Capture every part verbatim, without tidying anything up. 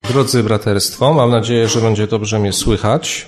Drodzy braterstwo, mam nadzieję, że będzie dobrze mnie słychać.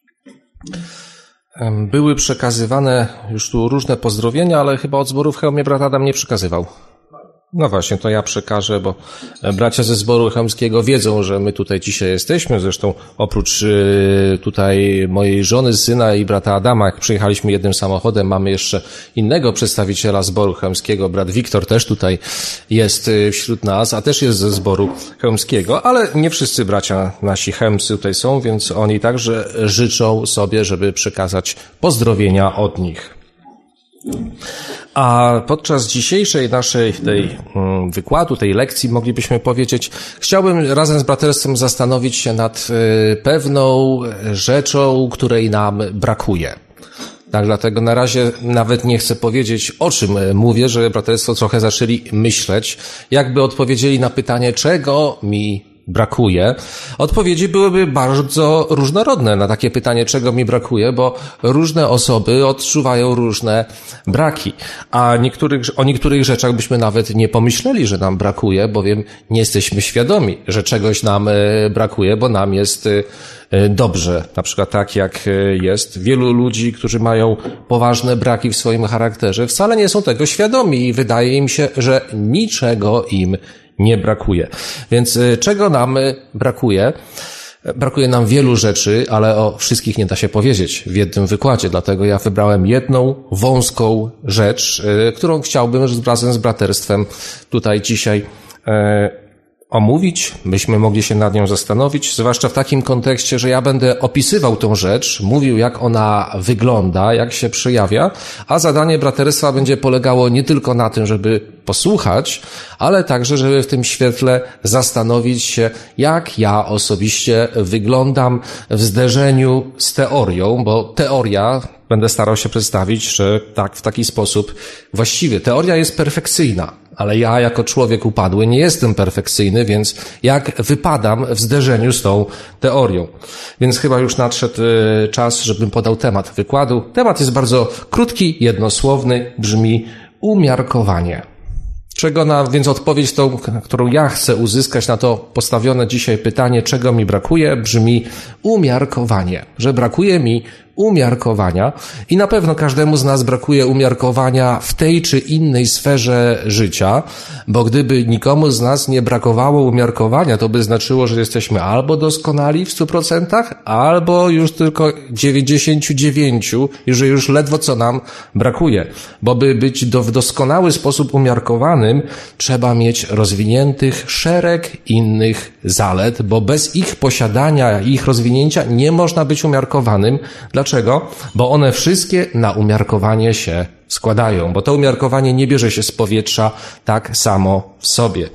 Były przekazywane już tu różne pozdrowienia, ale chyba od zboru w Chełmie brat Adam nie przekazywał. No właśnie, to ja przekażę, bo bracia ze zboru chełmskiego wiedzą, że my tutaj dzisiaj jesteśmy. Zresztą oprócz tutaj mojej żony, syna i brata Adama, jak przyjechaliśmy jednym samochodem, mamy jeszcze innego przedstawiciela zboru chełmskiego. Brat Wiktor też tutaj jest wśród nas, a też jest ze zboru chełmskiego, ale nie wszyscy bracia nasi chełmscy tutaj są, więc oni także życzą sobie, żeby przekazać pozdrowienia od nich. A podczas dzisiejszej naszej tej um, wykładu, tej lekcji moglibyśmy powiedzieć, chciałbym razem z braterstwem zastanowić się nad y, pewną rzeczą, której nam brakuje. Tak, dlatego na razie nawet nie chcę powiedzieć, o czym mówię, żeby braterstwo trochę zaczęli myśleć, jakby odpowiedzieli na pytanie, czego mi brakuje. Odpowiedzi byłyby bardzo różnorodne na takie pytanie, czego mi brakuje, bo różne osoby odczuwają różne braki, a niektórych, o niektórych rzeczach byśmy nawet nie pomyśleli, że nam brakuje, bowiem nie jesteśmy świadomi, że czegoś nam brakuje, bo nam jest dobrze. Na przykład tak jak jest. Wielu ludzi, którzy mają poważne braki w swoim charakterze, wcale nie są tego świadomi i wydaje im się, że niczego im nie brakuje. Więc czego nam brakuje? Brakuje nam wielu rzeczy, ale o wszystkich nie da się powiedzieć w jednym wykładzie, dlatego ja wybrałem jedną wąską rzecz, którą chciałbym razem z braterstwem tutaj dzisiaj omówić, byśmy mogli się nad nią zastanowić, zwłaszcza w takim kontekście, że ja będę opisywał tą rzecz, mówił jak ona wygląda, jak się przejawia, a zadanie braterstwa będzie polegało nie tylko na tym, żeby posłuchać, ale także, żeby w tym świetle zastanowić się, jak ja osobiście wyglądam w zderzeniu z teorią, bo teoria, będę starał się przedstawić, że tak, w taki sposób właściwy. Teoria jest perfekcyjna, ale ja jako człowiek upadły nie jestem perfekcyjny, więc jak wypadam w zderzeniu z tą teorią. Więc chyba już nadszedł czas, żebym podał temat wykładu. Temat jest bardzo krótki, jednosłowny, brzmi umiarkowanie. Czego na, więc odpowiedź tą, którą ja chcę uzyskać na to postawione dzisiaj pytanie, czego mi brakuje, brzmi umiarkowanie. Że brakuje mi umiarkowania i na pewno każdemu z nas brakuje umiarkowania w tej czy innej sferze życia, bo gdyby nikomu z nas nie brakowało umiarkowania, to by znaczyło, że jesteśmy albo doskonali w stu procentach, albo już tylko dziewięćdziesięciu dziewięciu i że już ledwo co nam brakuje. Bo by być do, w doskonały sposób umiarkowanym, trzeba mieć rozwiniętych szereg innych zalet, bo bez ich posiadania i ich rozwinięcia nie można być umiarkowanym. Dlaczego? Bo one wszystkie na umiarkowanie się składają, bo to umiarkowanie nie bierze się z powietrza tak samo w sobie.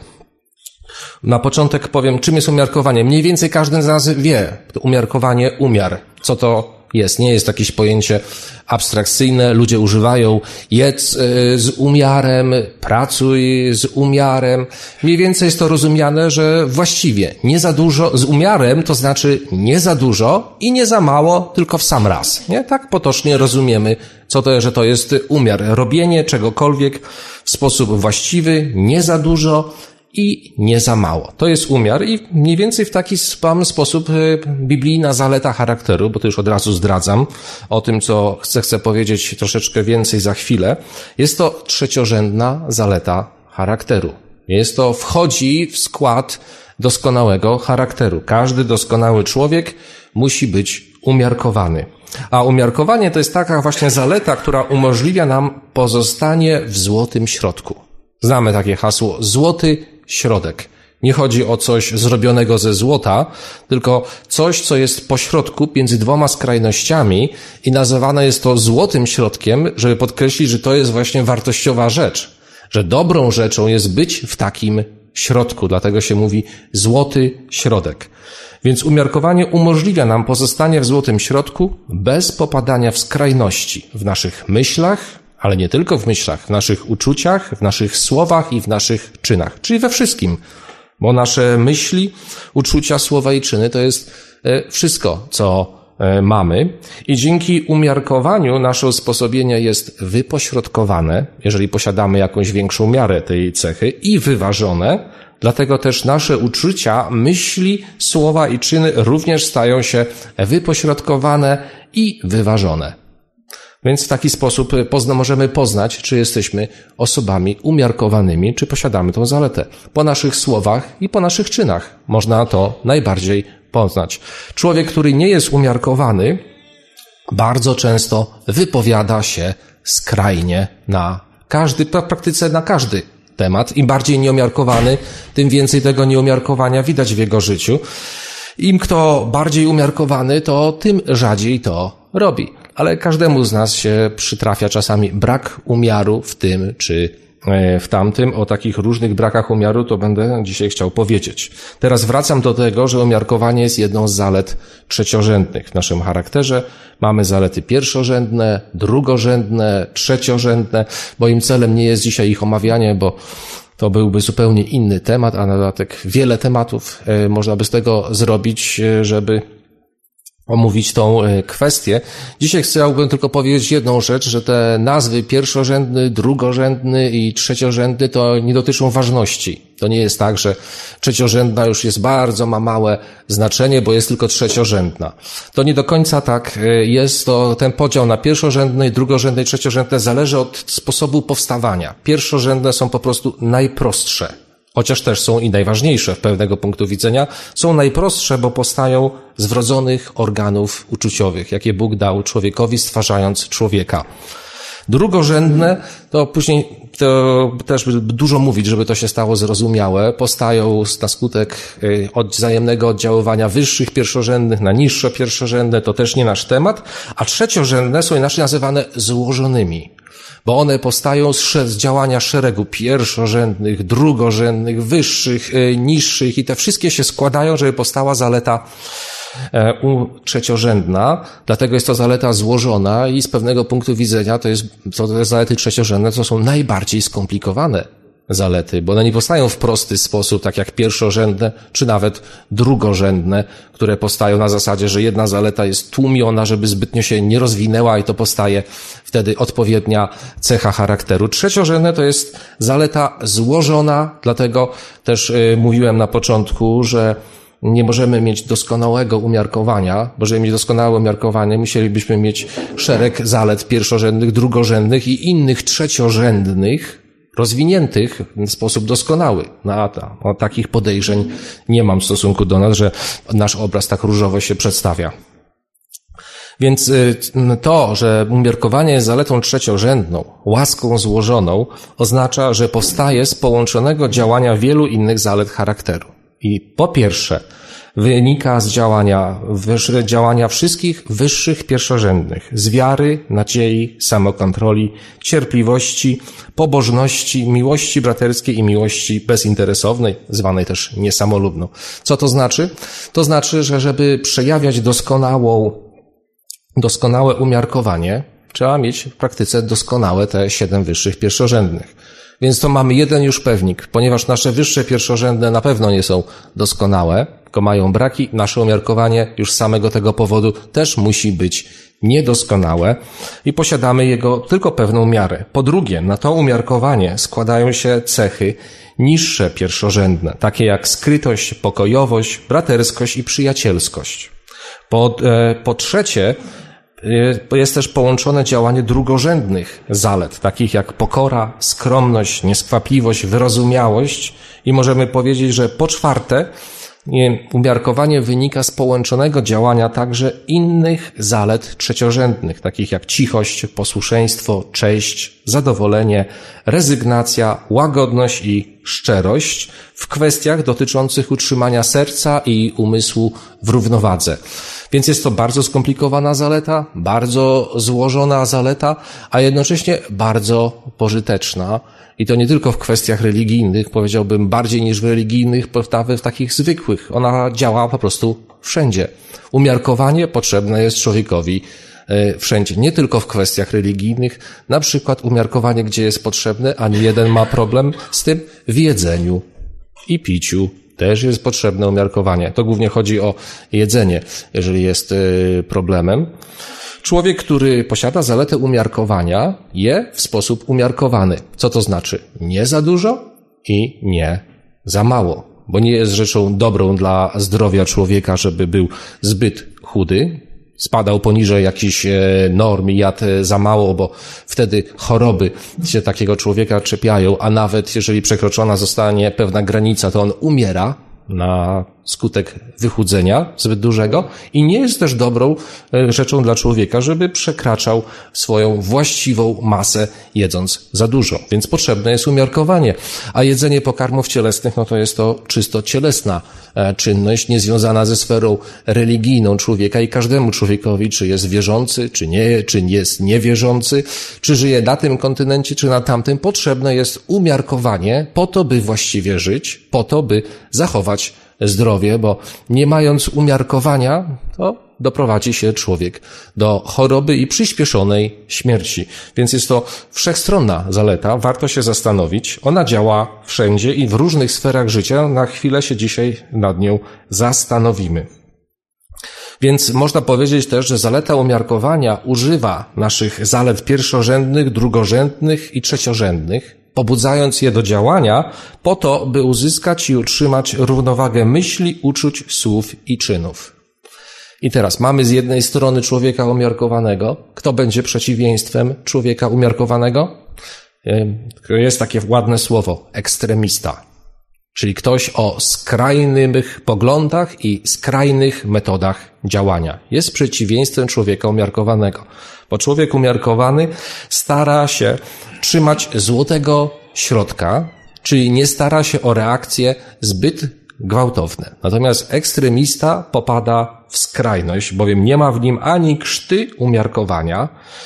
Na początek powiem, czym jest umiarkowanie. Mniej więcej każdy z nas wie, to umiarkowanie, umiar. Co to jest? Nie jest jakieś pojęcie abstrakcyjne. Ludzie używają jedz z umiarem, pracuj z umiarem. Mniej więcej jest to rozumiane, że właściwie nie za dużo, z umiarem to znaczy nie za dużo i nie za mało, tylko w sam raz. Nie? Tak potocznie rozumiemy, co to, że to jest umiar. Robienie czegokolwiek w sposób właściwy, nie za dużo i nie za mało. To jest umiar i mniej więcej w taki sam sposób biblijna zaleta charakteru, bo to już od razu zdradzam o tym, co chcę, chcę powiedzieć troszeczkę więcej za chwilę. Jest to trzeciorzędna zaleta charakteru. Jest to, wchodzi w skład doskonałego charakteru. Każdy doskonały człowiek musi być umiarkowany. A umiarkowanie to jest taka właśnie zaleta, która umożliwia nam pozostanie w złotym środku. Znamy takie hasło, złoty środek. Nie chodzi o coś zrobionego ze złota, tylko coś, co jest pośrodku między dwoma skrajnościami i nazywane jest to złotym środkiem, żeby podkreślić, że to jest właśnie wartościowa rzecz, że dobrą rzeczą jest być w takim środku, dlatego się mówi złoty środek. Więc umiarkowanie umożliwia nam pozostanie w złotym środku bez popadania w skrajności w naszych myślach, ale nie tylko w myślach, w naszych uczuciach, w naszych słowach i w naszych czynach, czyli we wszystkim, bo nasze myśli, uczucia, słowa i czyny to jest wszystko, co mamy i dzięki umiarkowaniu nasze usposobienie jest wypośrodkowane, jeżeli posiadamy jakąś większą miarę tej cechy i wyważone, Dlatego też nasze uczucia, myśli, słowa i czyny również stają się wypośrodkowane i wyważone. Więc w taki sposób pozna, możemy poznać, czy jesteśmy osobami umiarkowanymi, czy posiadamy tą zaletę. Po naszych słowach i po naszych czynach można to najbardziej poznać. Człowiek, który nie jest umiarkowany, bardzo często wypowiada się skrajnie na każdy, w praktyce na każdy temat. Im bardziej nieumiarkowany, tym więcej tego nieumiarkowania widać w jego życiu. Im kto bardziej umiarkowany, to tym rzadziej to robi. Ale każdemu z nas się przytrafia czasami brak umiaru w tym czy w tamtym. O takich różnych brakach umiaru to będę dzisiaj chciał powiedzieć. Teraz wracam do tego, że umiarkowanie jest jedną z zalet trzeciorzędnych w naszym charakterze. Mamy zalety pierwszorzędne, drugorzędne, trzeciorzędne. Moim celem nie jest dzisiaj ich omawianie, bo to byłby zupełnie inny temat, a na dodatek wiele tematów można by z tego zrobić, żeby omówić tą kwestię. Dzisiaj chciałbym tylko powiedzieć jedną rzecz, że te nazwy pierwszorzędny, drugorzędny i trzeciorzędny to nie dotyczą ważności. To nie jest tak, że trzeciorzędna już jest bardzo, ma małe znaczenie, bo jest tylko trzeciorzędna. To nie do końca tak jest. To ten podział na pierwszorzędne, drugorzędne i trzeciorzędne zależy od sposobu powstawania. Pierwszorzędne są po prostu najprostsze. Chociaż też są i najważniejsze w pewnego punktu widzenia, są najprostsze, bo powstają z wrodzonych organów uczuciowych, jakie Bóg dał człowiekowi, stwarzając człowieka. Drugorzędne, to później to też dużo mówić, żeby to się stało zrozumiałe, powstają na skutek od wzajemnego oddziaływania wyższych pierwszorzędnych na niższe pierwszorzędne, to też nie nasz temat, a trzeciorzędne są inaczej nazywane złożonymi. Bo one powstają z działania szeregu pierwszorzędnych, drugorzędnych, wyższych, niższych i te wszystkie się składają, żeby powstała zaleta trzeciorzędna. Dlatego jest to zaleta złożona i z pewnego punktu widzenia to jest, to te zalety trzeciorzędne to są najbardziej skomplikowane zalety, bo one nie powstają w prosty sposób, tak jak pierwszorzędne, czy nawet drugorzędne, które powstają na zasadzie, że jedna zaleta jest tłumiona, żeby zbytnio się nie rozwinęła i to powstaje wtedy odpowiednia cecha charakteru. Trzeciorzędne to jest zaleta złożona, dlatego też yy, mówiłem na początku, że nie możemy mieć doskonałego umiarkowania, bo żeby mieć doskonałe umiarkowanie, musielibyśmy mieć szereg zalet pierwszorzędnych, drugorzędnych i innych trzeciorzędnych, rozwiniętych w sposób doskonały. No, a ta, o takich podejrzeń nie mam w stosunku do nas, że nasz obraz tak różowo się przedstawia. Więc to, że umiarkowanie jest zaletą trzeciorzędną, łaską złożoną, oznacza, że powstaje z połączonego działania wielu innych zalet charakteru. I po pierwsze, wynika z działania, działania wszystkich wyższych pierwszorzędnych, z wiary, nadziei, samokontroli, cierpliwości, pobożności, miłości braterskiej i miłości bezinteresownej, zwanej też niesamolubną. Co to znaczy? To znaczy, że żeby przejawiać doskonałą, doskonałe umiarkowanie, trzeba mieć w praktyce doskonałe te siedem wyższych pierwszorzędnych. Więc to mamy jeden już pewnik, ponieważ nasze wyższe pierwszorzędne na pewno nie są doskonałe, tylko mają braki, nasze umiarkowanie już z samego tego powodu też musi być niedoskonałe i posiadamy jego tylko pewną miarę. Po drugie, na to umiarkowanie składają się cechy niższe pierwszorzędne, takie jak skrytość, pokojowość, braterskość i przyjacielskość. Po, e, po trzecie, jest też połączone działanie drugorzędnych zalet, takich jak pokora, skromność, nieskwapliwość, wyrozumiałość i możemy powiedzieć, że po czwarte umiarkowanie wynika z połączonego działania także innych zalet trzeciorzędnych, takich jak cichość, posłuszeństwo, cześć, zadowolenie, rezygnacja, łagodność i szczerość w kwestiach dotyczących utrzymania serca i umysłu w równowadze. Więc jest to bardzo skomplikowana zaleta, bardzo złożona zaleta, a jednocześnie bardzo pożyteczna. I to nie tylko w kwestiach religijnych, powiedziałbym bardziej niż w religijnych, w takich zwykłych. Ona działa po prostu wszędzie. Umiarkowanie potrzebne jest człowiekowi wszędzie, nie tylko w kwestiach religijnych. Na przykład umiarkowanie, gdzie jest potrzebne, a nie jeden ma problem z tym, w jedzeniu i piciu. Też jest potrzebne umiarkowanie. To głównie chodzi o jedzenie, jeżeli jest problemem. Człowiek, który posiada zaletę umiarkowania, je w sposób umiarkowany. Co to znaczy? Nie za dużo i nie za mało, bo nie jest rzeczą dobrą dla zdrowia człowieka, żeby był zbyt chudy, spadał poniżej jakichś norm i jadł za mało, bo wtedy choroby się takiego człowieka czepiają, a nawet jeżeli przekroczona zostanie pewna granica, to on umiera na skutek wychudzenia zbyt dużego i nie jest też dobrą rzeczą dla człowieka, żeby przekraczał swoją właściwą masę jedząc za dużo. Więc potrzebne jest umiarkowanie. A jedzenie pokarmów cielesnych, no to jest to czysto cielesna czynność, niezwiązana ze sferą religijną człowieka i każdemu człowiekowi, czy jest wierzący, czy nie, czy jest niewierzący, czy żyje na tym kontynencie, czy na tamtym, potrzebne jest umiarkowanie po to, by właściwie żyć, po to, by zachować zdrowie, bo nie mając umiarkowania, to doprowadzi się człowiek do choroby i przyspieszonej śmierci. Więc jest to wszechstronna zaleta, warto się zastanowić. Ona działa wszędzie i w różnych sferach życia. Na chwilę się dzisiaj nad nią zastanowimy. Więc można powiedzieć też, że zaleta umiarkowania używa naszych zalet pierwszorzędnych, drugorzędnych i trzeciorzędnych, pobudzając je do działania po to, by uzyskać i utrzymać równowagę myśli, uczuć, słów i czynów. I teraz mamy z jednej strony człowieka umiarkowanego. Kto będzie przeciwieństwem człowieka umiarkowanego? Jest takie ładne słowo, ekstremista. Czyli ktoś o skrajnych poglądach i skrajnych metodach działania. Jest przeciwieństwem człowieka umiarkowanego. Bo człowiek umiarkowany stara się trzymać złotego środka, czyli nie stara się o reakcje zbyt gwałtowne. Natomiast ekstremista popada w skrajność, bowiem nie ma w nim ani krzty umiarkowania.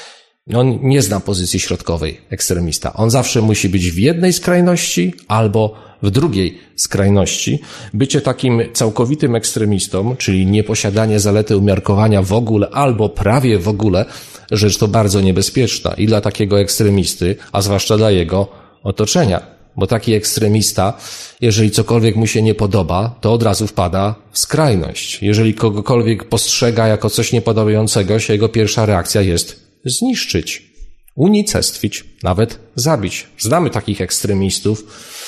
On nie zna pozycji środkowej, ekstremista. On zawsze musi być w jednej skrajności albo w drugiej skrajności. Bycie takim całkowitym ekstremistą, czyli nieposiadanie zalety umiarkowania w ogóle albo prawie w ogóle, rzecz to bardzo niebezpieczna i dla takiego ekstremisty, a zwłaszcza dla jego otoczenia. Bo taki ekstremista, jeżeli cokolwiek mu się nie podoba, to od razu wpada w skrajność. Jeżeli kogokolwiek postrzega jako coś niepodobającego się, jego pierwsza reakcja jest zniszczyć, unicestwić, nawet zabić. Znamy takich ekstremistów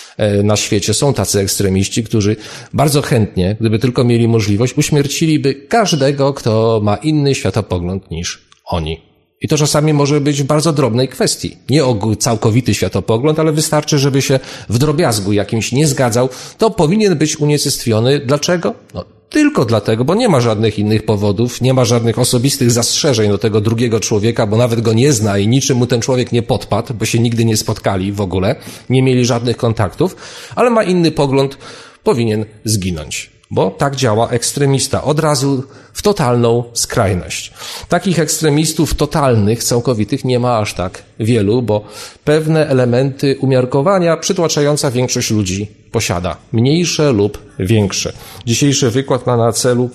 na świecie. Są tacy ekstremiści, którzy bardzo chętnie, gdyby tylko mieli możliwość, uśmierciliby każdego, kto ma inny światopogląd niż oni. I to czasami może być w bardzo drobnej kwestii. Nie o całkowity światopogląd, ale wystarczy, żeby się w drobiazgu jakimś nie zgadzał, to powinien być unicestwiony. Dlaczego? No, tylko dlatego, bo nie ma żadnych innych powodów, nie ma żadnych osobistych zastrzeżeń do tego drugiego człowieka, bo nawet go nie zna i niczym mu ten człowiek nie podpadł, bo się nigdy nie spotkali w ogóle, nie mieli żadnych kontaktów, ale ma inny pogląd, powinien zginąć. Bo tak działa ekstremista, od razu w totalną skrajność. Takich ekstremistów totalnych, całkowitych nie ma aż tak wielu, bo pewne elementy umiarkowania przytłaczająca większość ludzi posiada. Mniejsze lub większe. Dzisiejszy wykład ma na celu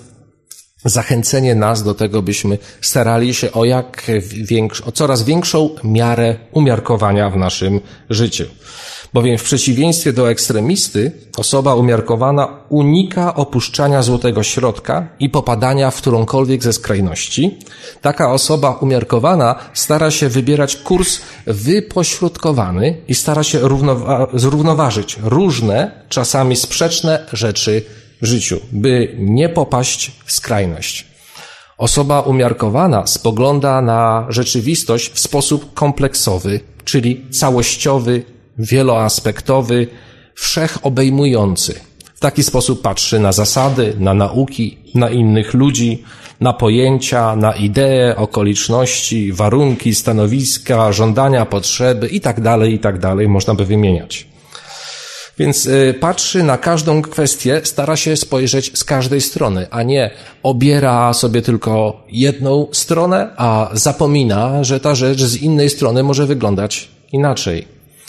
zachęcenie nas do tego, byśmy starali się o jak większ- o coraz większą miarę umiarkowania w naszym życiu. Bowiem w przeciwieństwie do ekstremisty, osoba umiarkowana unika opuszczania złotego środka i popadania w którąkolwiek ze skrajności. Taka osoba umiarkowana stara się wybierać kurs wypośrodkowany i stara się równowa- zrównoważyć różne, czasami sprzeczne rzeczy w życiu, by nie popaść w skrajność. Osoba umiarkowana spogląda na rzeczywistość w sposób kompleksowy, czyli całościowy, wieloaspektowy, wszechobejmujący. W taki sposób patrzy na zasady, na nauki, na innych ludzi, na pojęcia, na idee, okoliczności, warunki, stanowiska, żądania, potrzeby itd., itd. Można by wymieniać. Więc y, patrzy na każdą kwestię, stara się spojrzeć z każdej strony, a nie obiera sobie tylko jedną stronę, a zapomina, że ta rzecz z innej strony może wyglądać inaczej.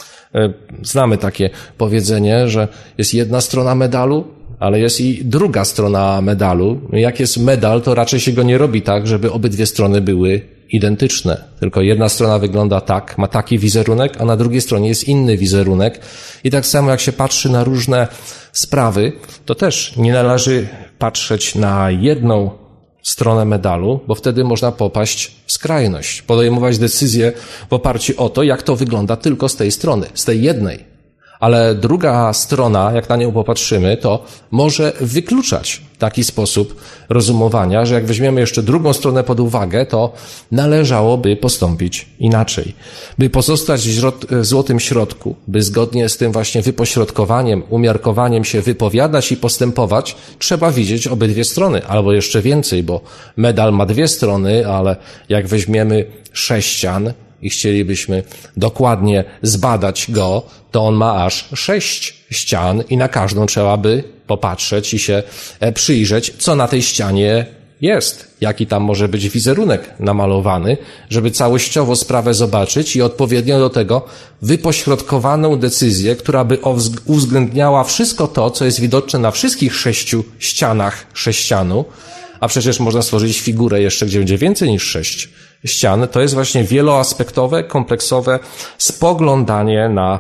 Znamy takie powiedzenie, że jest jedna strona medalu, ale jest i druga strona medalu. Jak jest medal, to raczej się go nie robi tak, żeby obydwie strony były identyczne. Tylko jedna strona wygląda tak, ma taki wizerunek, a na drugiej stronie jest inny wizerunek. I tak samo jak się patrzy na różne sprawy, to też nie należy patrzeć na jedną stronę medalu, bo wtedy można popaść w skrajność, podejmować decyzje w oparciu o to, jak to wygląda tylko z tej strony, z tej jednej. Ale druga strona, jak na nią popatrzymy, to może wykluczać taki sposób rozumowania, że jak weźmiemy jeszcze drugą stronę pod uwagę, to należałoby postąpić inaczej. By pozostać w złotym środku, by zgodnie z tym właśnie wypośrodkowaniem, umiarkowaniem się wypowiadać i postępować, trzeba widzieć obydwie strony, albo jeszcze więcej, bo medal ma dwie strony, ale jak weźmiemy sześcian i chcielibyśmy dokładnie zbadać go, to on ma aż sześć ścian i na każdą trzeba by popatrzeć i się przyjrzeć, co na tej ścianie jest, jaki tam może być wizerunek namalowany, żeby całościowo sprawę zobaczyć i odpowiednio do tego wypośrodkowaną decyzję, która by uwzględniała wszystko to, co jest widoczne na wszystkich sześciu ścianach sześcianu, a przecież można stworzyć figurę jeszcze, gdzie będzie więcej niż sześć ścian. To jest właśnie wieloaspektowe, kompleksowe spoglądanie na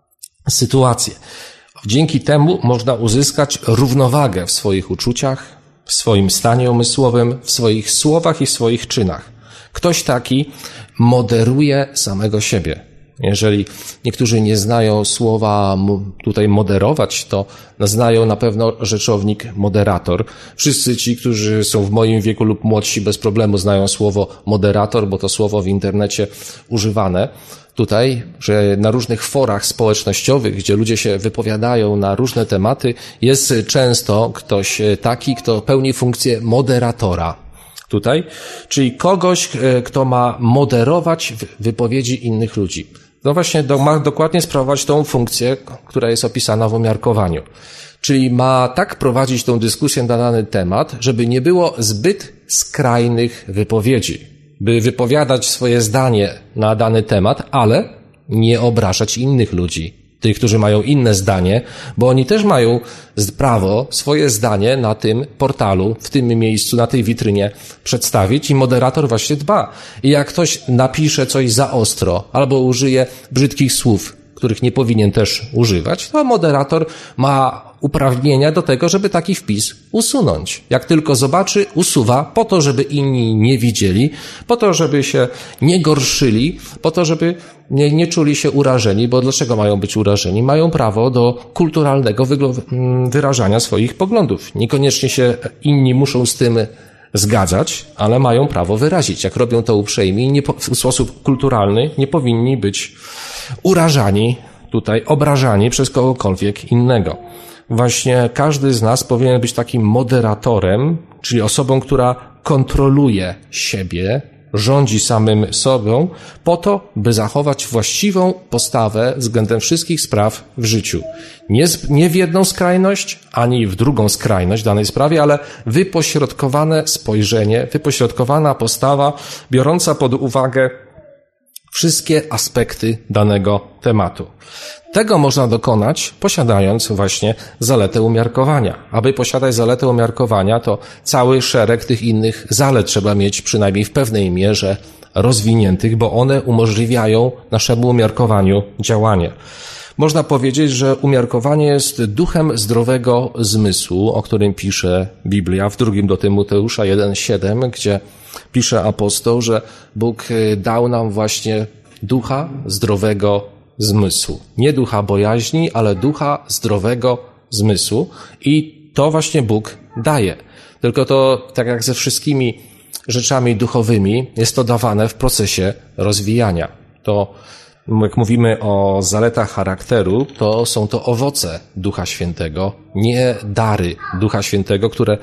sytuację. Dzięki temu można uzyskać równowagę w swoich uczuciach, w swoim stanie umysłowym, w swoich słowach i w swoich czynach. Ktoś taki moderuje samego siebie. Jeżeli niektórzy nie znają słowa tutaj moderować, to znają na pewno rzeczownik moderator. Wszyscy ci, którzy są w moim wieku lub młodsi, bez problemu znają słowo moderator, bo to słowo w internecie używane. Tutaj, że na różnych forach społecznościowych, gdzie ludzie się wypowiadają na różne tematy, jest często ktoś taki, kto pełni funkcję moderatora. Tutaj, czyli kogoś, kto ma moderować wypowiedzi innych ludzi. No właśnie, ma dokładnie sprawować tą funkcję, która jest opisana w umiarkowaniu. Czyli ma tak prowadzić tą dyskusję na dany temat, żeby nie było zbyt skrajnych wypowiedzi. By wypowiadać swoje zdanie na dany temat, ale nie obrażać innych ludzi. Tych, którzy mają inne zdanie, bo oni też mają prawo swoje zdanie na tym portalu, w tym miejscu, na tej witrynie przedstawić i moderator właśnie dba. I jak ktoś napisze coś za ostro albo użyje brzydkich słów, których nie powinien też używać, to moderator ma uprawnienia do tego, żeby taki wpis usunąć. Jak tylko zobaczy, usuwa po to, żeby inni nie widzieli, po to, żeby się nie gorszyli, po to, żeby nie, nie czuli się urażeni, bo dlaczego mają być urażeni? Mają prawo do kulturalnego wyrażania swoich poglądów. Niekoniecznie się inni muszą z tym zgadzać, ale mają prawo wyrazić. Jak robią to uprzejmie i nie po, w sposób kulturalny, nie powinni być urażani, tutaj obrażani przez kogokolwiek innego. Właśnie każdy z nas powinien być takim moderatorem, czyli osobą, która kontroluje siebie, rządzi samym sobą, po to, by zachować właściwą postawę względem wszystkich spraw w życiu. Nie, z, nie w jedną skrajność, ani w drugą skrajność w danej sprawie, ale wypośrodkowane spojrzenie, wypośrodkowana postawa, biorąca pod uwagę wszystkie aspekty danego tematu. Tego można dokonać, posiadając właśnie zaletę umiarkowania. Aby posiadać zaletę umiarkowania, to cały szereg tych innych zalet trzeba mieć przynajmniej w pewnej mierze rozwiniętych, bo one umożliwiają naszemu umiarkowaniu działanie. Można powiedzieć, że umiarkowanie jest duchem zdrowego zmysłu, o którym pisze Biblia w drugim do Tymoteusza jeden siedem, gdzie pisze apostoł, że Bóg dał nam właśnie ducha zdrowego zmysłu. Nie ducha bojaźni, ale ducha zdrowego zmysłu i to właśnie Bóg daje. Tylko to, tak jak ze wszystkimi rzeczami duchowymi, jest to dawane w procesie rozwijania. To, jak mówimy o zaletach charakteru, to są to owoce Ducha Świętego, nie dary Ducha Świętego, które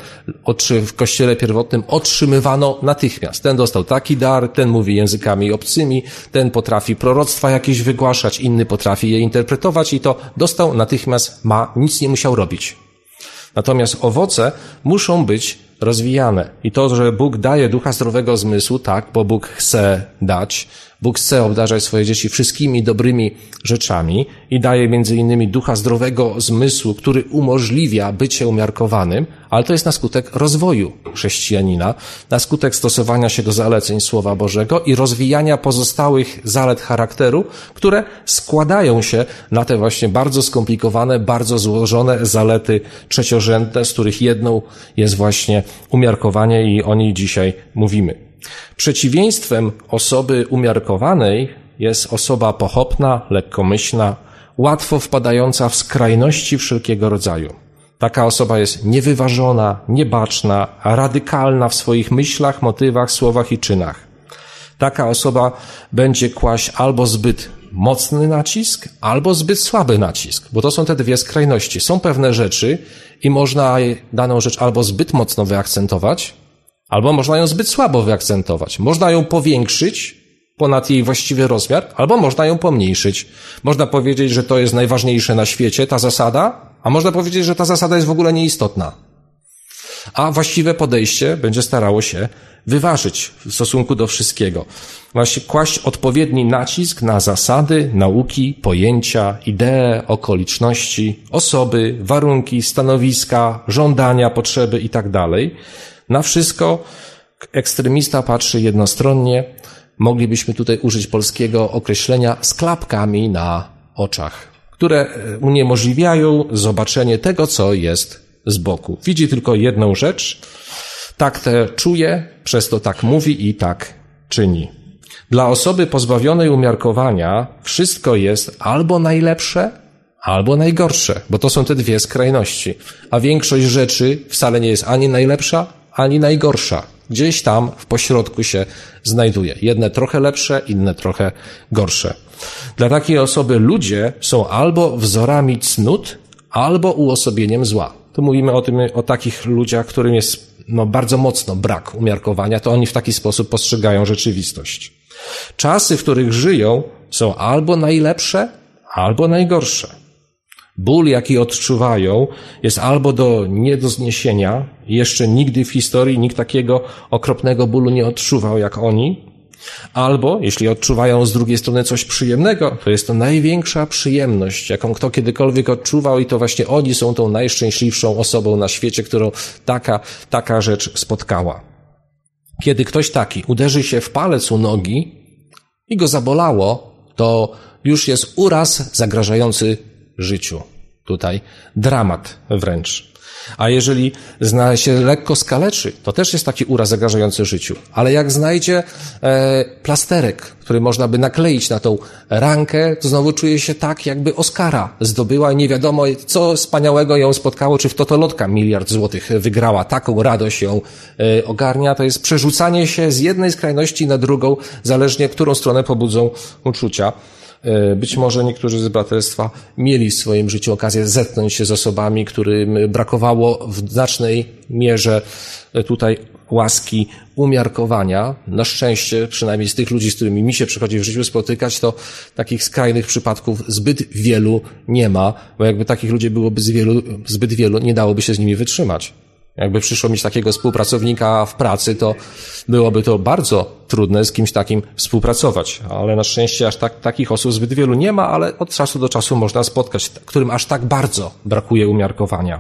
w Kościele pierwotnym otrzymywano natychmiast. Ten dostał taki dar, ten mówi językami obcymi, ten potrafi proroctwa jakieś wygłaszać, inny potrafi je interpretować i to dostał natychmiast, ma, nic nie musiał robić. Natomiast owoce muszą być rozwijane. I to, że Bóg daje ducha zdrowego zmysłu, tak, bo Bóg chce dać, Bóg chce obdarzać swoje dzieci wszystkimi dobrymi rzeczami i daje między innymi ducha zdrowego zmysłu, który umożliwia bycie umiarkowanym, ale to jest na skutek rozwoju chrześcijanina, na skutek stosowania się do zaleceń Słowa Bożego i rozwijania pozostałych zalet charakteru, które składają się na te właśnie bardzo skomplikowane, bardzo złożone zalety trzeciorzędne, z których jedną jest właśnie umiarkowanie i o niej dzisiaj mówimy. Przeciwieństwem osoby umiarkowanej jest osoba pochopna, lekkomyślna, łatwo wpadająca w skrajności wszelkiego rodzaju. Taka osoba jest niewyważona, niebaczna, radykalna w swoich myślach, motywach, słowach i czynach. Taka osoba będzie kłaść albo zbyt mocny nacisk, albo zbyt słaby nacisk, bo to są te dwie skrajności. Są pewne rzeczy i można daną rzecz albo zbyt mocno wyakcentować, albo można ją zbyt słabo wyakcentować. Można ją powiększyć ponad jej właściwy rozmiar, albo można ją pomniejszyć. Można powiedzieć, że to jest najważniejsze na świecie, ta zasada, a można powiedzieć, że ta zasada jest w ogóle nieistotna. A właściwe podejście będzie starało się wyważyć w stosunku do wszystkiego. Właśnie kłaść odpowiedni nacisk na zasady, nauki, pojęcia, idee, okoliczności, osoby, warunki, stanowiska, żądania, potrzeby itd. Na wszystko ekstremista patrzy jednostronnie. Moglibyśmy tutaj użyć polskiego określenia z klapkami na oczach, które uniemożliwiają zobaczenie tego, co jest z boku. Widzi tylko jedną rzecz, tak te czuje, przez to tak mówi i tak czyni. Dla osoby pozbawionej umiarkowania wszystko jest albo najlepsze, albo najgorsze, bo to są te dwie skrajności. A większość rzeczy wcale nie jest ani najlepsza, ani najgorsza. Gdzieś tam w pośrodku się znajduje. Jedne trochę lepsze, inne trochę gorsze. Dla takiej osoby ludzie są albo wzorami cnót, albo uosobieniem zła. Tu mówimy o tym, o takich ludziach, którym jest no, bardzo mocno brak umiarkowania, to oni w taki sposób postrzegają rzeczywistość. Czasy, w których żyją, są albo najlepsze, albo najgorsze. Ból, jaki odczuwają, jest albo do nie do zniesienia. Jeszcze nigdy w historii nikt takiego okropnego bólu nie odczuwał jak oni. Albo, jeśli odczuwają z drugiej strony coś przyjemnego, to jest to największa przyjemność, jaką kto kiedykolwiek odczuwał i to właśnie oni są tą najszczęśliwszą osobą na świecie, którą taka, taka rzecz spotkała. Kiedy ktoś taki uderzy się w palec u nogi i go zabolało, to już jest uraz zagrażający życiu. Tutaj dramat wręcz. A jeżeli zna się lekko skaleczy, to też jest taki uraz zagrażający życiu. Ale jak znajdzie e, plasterek, który można by nakleić na tą rankę, to znowu czuje się tak, jakby Oscara zdobyła i nie wiadomo, co wspaniałego ją spotkało, czy w totolotka miliard złotych wygrała. Taką radość ją e, ogarnia. To jest przerzucanie się z jednej skrajności na drugą, zależnie którą stronę pobudzą uczucia. Być może niektórzy z braterstwa mieli w swoim życiu okazję zetknąć się z osobami, którym brakowało w znacznej mierze tutaj łaski umiarkowania. Na szczęście, przynajmniej z tych ludzi, z którymi mi się przychodzi w życiu spotykać, to takich skrajnych przypadków zbyt wielu nie ma, bo jakby takich ludzi byłoby z wielu, zbyt wielu, nie dałoby się z nimi wytrzymać. Jakby przyszło mieć takiego współpracownika w pracy, to byłoby to bardzo trudne z kimś takim współpracować. Ale na szczęście aż tak, takich osób zbyt wielu nie ma, ale od czasu do czasu można spotkać, którym aż tak bardzo brakuje umiarkowania.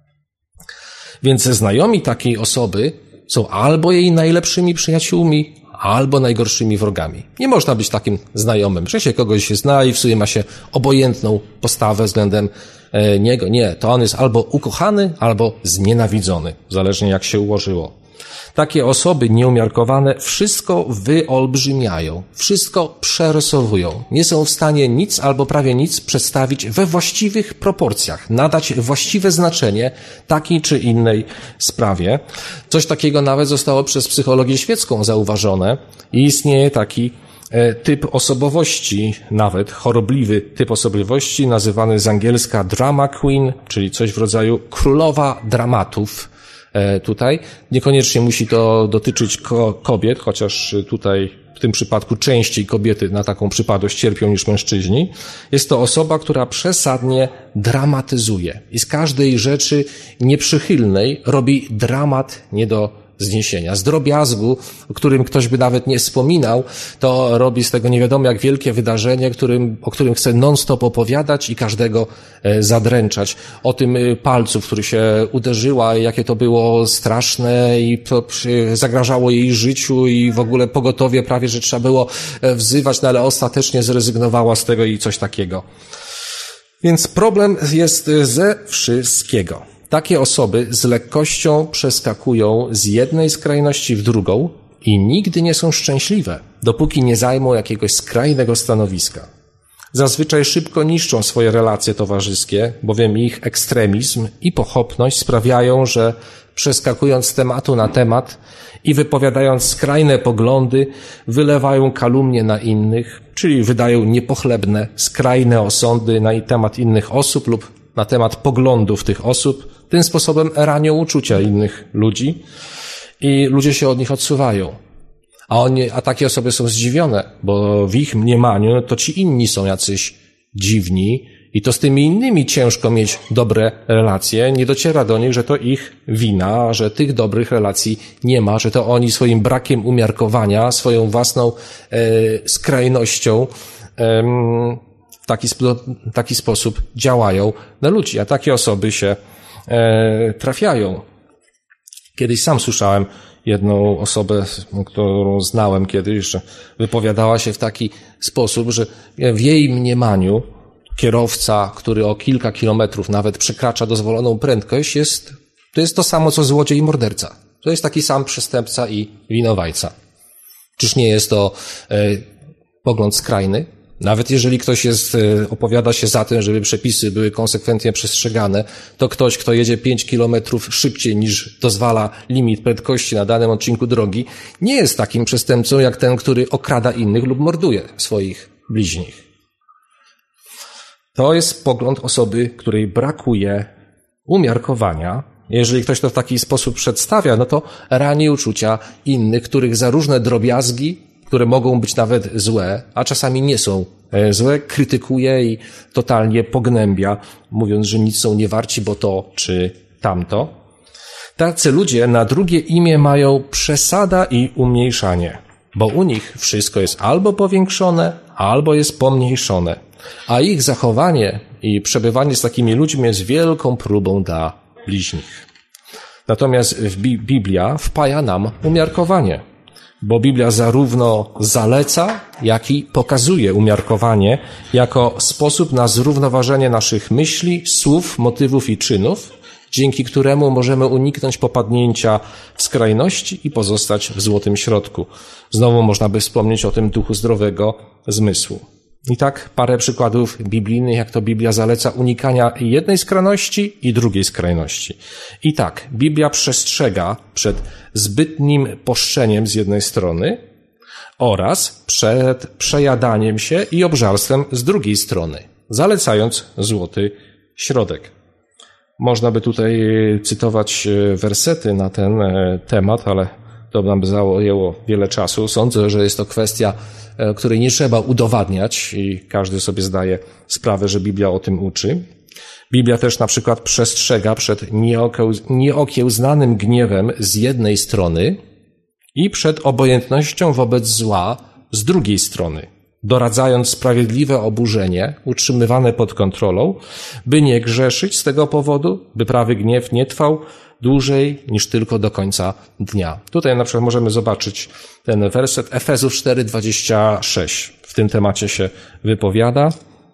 Więc znajomi takiej osoby są albo jej najlepszymi przyjaciółmi, albo najgorszymi wrogami. Nie można być takim znajomym, że się kogoś zna i w sumie ma się obojętną postawę względem e, niego. Nie, to on jest albo ukochany, albo znienawidzony, zależnie jak się ułożyło. Takie osoby nieumiarkowane wszystko wyolbrzymiają, wszystko przerysowują. Nie są w stanie nic albo prawie nic przedstawić we właściwych proporcjach, nadać właściwe znaczenie takiej czy innej sprawie. Coś takiego nawet zostało przez psychologię świecką zauważone i istnieje taki typ osobowości, nawet chorobliwy typ osobowości, nazywany z angielska drama queen, czyli coś w rodzaju królowa dramatów. Tutaj niekoniecznie musi to dotyczyć kobiet, chociaż tutaj w tym przypadku częściej kobiety na taką przypadłość cierpią niż mężczyźni. Jest to osoba, która przesadnie dramatyzuje i z każdej rzeczy nieprzychylnej robi dramat nie do zniesienia. Z drobiazgu, o którym ktoś by nawet nie wspominał, to robi z tego nie wiadomo jak wielkie wydarzenie, którym, o którym chce non-stop opowiadać i każdego zadręczać. O tym palcu, w który się uderzyła, jakie to było straszne i to zagrażało jej życiu i w ogóle pogotowie prawie, że trzeba było wzywać, no ale ostatecznie zrezygnowała z tego i coś takiego. Więc problem jest ze wszystkiego. Takie osoby z lekkością przeskakują z jednej skrajności w drugą i nigdy nie są szczęśliwe, dopóki nie zajmą jakiegoś skrajnego stanowiska. zazwyczaj szybko niszczą swoje relacje towarzyskie, bowiem ich ekstremizm i pochopność sprawiają, że przeskakując z tematu na temat i wypowiadając skrajne poglądy, wylewają kalumnie na innych, czyli wydają niepochlebne, skrajne osądy na temat innych osób lub na temat poglądów tych osób. Tym sposobem ranią uczucia innych ludzi i ludzie się od nich odsuwają. A, oni, a takie osoby są zdziwione, bo w ich mniemaniu to ci inni są jacyś dziwni i to z tymi innymi ciężko mieć dobre relacje. Nie dociera do nich, że to ich wina, że tych dobrych relacji nie ma, że to oni swoim brakiem umiarkowania, swoją własną e, skrajnością e, w taki, sp- taki sposób działają na ludzi, a takie osoby się e, trafiają. Kiedyś sam słyszałem jedną osobę, którą znałem kiedyś, że wypowiadała się w taki sposób, że w jej mniemaniu kierowca, który o kilka kilometrów nawet przekracza dozwoloną prędkość, jest, to jest to samo, co złodziej i morderca. To jest taki sam przestępca i winowajca. Czyż nie jest to e, pogląd skrajny? Nawet jeżeli ktoś jest, e, opowiada się za tym, żeby przepisy były konsekwentnie przestrzegane, to ktoś, kto jedzie pięć kilometrów szybciej niż dozwala limit prędkości na danym odcinku drogi, nie jest takim przestępcą jak ten, który okrada innych lub morduje swoich bliźnich. To jest pogląd osoby, której brakuje umiarkowania. Jeżeli ktoś to w taki sposób przedstawia, no to rani uczucia innych, których za różne drobiazgi, które mogą być nawet złe, a czasami nie są złe, krytykuje i totalnie pognębia, mówiąc, że nic są niewarci, bo to czy tamto. Tacy ludzie na drugie imię mają przesada i umniejszanie, bo u nich wszystko jest albo powiększone, albo jest pomniejszone, a ich zachowanie i przebywanie z takimi ludźmi jest wielką próbą dla bliźnich. Natomiast Biblia wpaja nam umiarkowanie, bo Biblia zarówno zaleca, jak i pokazuje umiarkowanie jako sposób na zrównoważenie naszych myśli, słów, motywów i czynów, dzięki któremu możemy uniknąć popadnięcia w skrajności i pozostać w złotym środku. Znowu można by wspomnieć o tym duchu zdrowego zmysłu. I tak parę przykładów biblijnych, jak to Biblia zaleca unikania jednej skrajności i drugiej skrajności. I tak, Biblia przestrzega przed zbytnim poszczeniem z jednej strony oraz przed przejadaniem się i obżarstwem z drugiej strony, zalecając złoty środek. Można by tutaj cytować wersety na ten temat, ale to nam by zajęło wiele czasu. Sądzę, że jest to kwestia, której nie trzeba udowadniać i każdy sobie zdaje sprawę, że Biblia o tym uczy. Biblia też na przykład przestrzega przed nieokiełznanym gniewem z jednej strony i przed obojętnością wobec zła z drugiej strony, doradzając sprawiedliwe oburzenie utrzymywane pod kontrolą, by nie grzeszyć z tego powodu, by prawy gniew nie trwał dłużej niż tylko do końca dnia. Tutaj na przykład możemy zobaczyć ten werset Efezów cztery, dwadzieścia sześć. W tym temacie się wypowiada.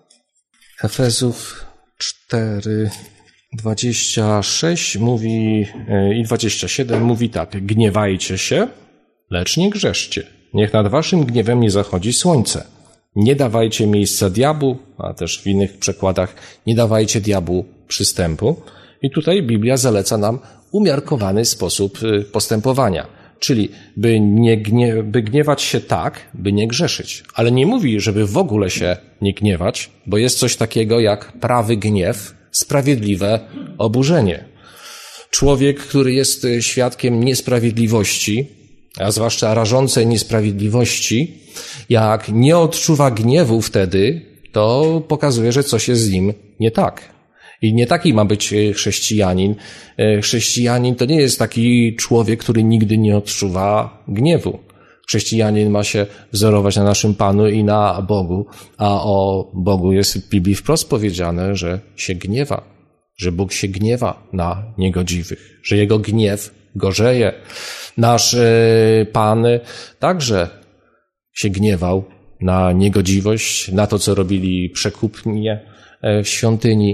Efezów cztery, dwadzieścia sześć mówi i dwadzieścia siedem mówi tak. Gniewajcie się, lecz nie grzeszcie. Niech nad waszym gniewem nie zachodzi słońce. Nie dawajcie miejsca diabłu, a też w innych przekładach nie dawajcie diabłu przystępu. I tutaj Biblia zaleca nam umiarkowany sposób postępowania, czyli by, nie gnie, by gniewać się tak, by nie grzeszyć. Ale nie mówi, żeby w ogóle się nie gniewać, bo jest coś takiego jak prawy gniew, sprawiedliwe oburzenie. Człowiek, który jest świadkiem niesprawiedliwości, a zwłaszcza rażącej niesprawiedliwości, jak nie odczuwa gniewu wtedy, to pokazuje, że coś jest z nim nie tak. I nie taki ma być chrześcijanin. Chrześcijanin to nie jest taki człowiek, który nigdy nie odczuwa gniewu. Chrześcijanin ma się wzorować na naszym Panu i na Bogu, a o Bogu jest w Biblii wprost powiedziane, że się gniewa, że Bóg się gniewa na niegodziwych, że Jego gniew gorzeje. Nasz Pan także się gniewał na niegodziwość, na to, co robili przekupnie w świątyni,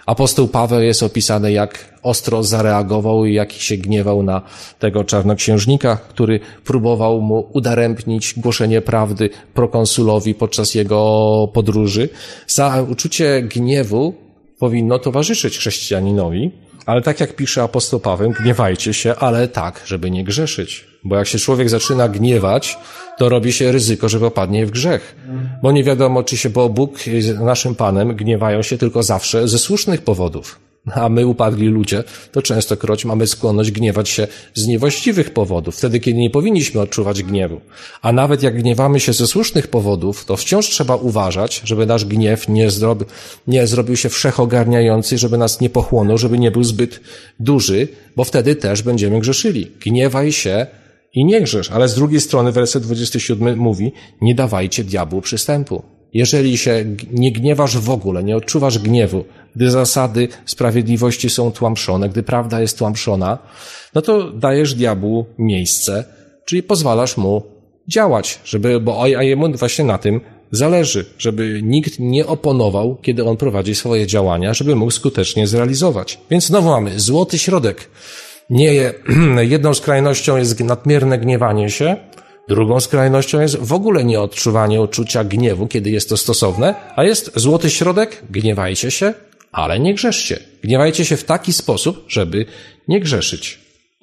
Apostoł Paweł jest opisany, jak ostro zareagował i jak się gniewał na tego czarnoksiężnika, który próbował mu udaremnić głoszenie prawdy prokonsulowi podczas jego podróży. Za uczucie gniewu powinno towarzyszyć chrześcijaninowi, ale tak jak pisze apostoł Paweł, gniewajcie się, ale tak, żeby nie grzeszyć. Bo jak się człowiek zaczyna gniewać, to robi się ryzyko, że popadnie w grzech. Bo nie wiadomo, czy się, bo Bóg z naszym Panem gniewają się tylko zawsze ze słusznych powodów. A my, upadli ludzie, to częstokroć mamy skłonność gniewać się z niewłaściwych powodów, wtedy, kiedy nie powinniśmy odczuwać gniewu. A nawet jak gniewamy się ze słusznych powodów, to wciąż trzeba uważać, żeby nasz gniew nie, zrobi, nie zrobił się wszechogarniający, żeby nas nie pochłonął, żeby nie był zbyt duży, bo wtedy też będziemy grzeszyli. Gniewaj się i nie grzesz. Ale z drugiej strony werset dwudziesty siódmy mówi, nie dawajcie diabłu przystępu. Jeżeli się nie gniewasz w ogóle, nie odczuwasz gniewu, gdy zasady sprawiedliwości są tłamszone, gdy prawda jest tłamszona, no to dajesz diabłu miejsce, czyli pozwalasz mu działać, żeby, bo a jemu właśnie na tym zależy, żeby nikt nie oponował, kiedy on prowadzi swoje działania, żeby mógł skutecznie zrealizować. Więc znowu mamy złoty środek. Nie, jedną skrajnością jest nadmierne gniewanie się, drugą skrajnością jest w ogóle nieodczuwanie uczucia gniewu, kiedy jest to stosowne, a jest złoty środek, gniewajcie się, ale nie grzeszcie. Gniewajcie się w taki sposób, żeby nie grzeszyć.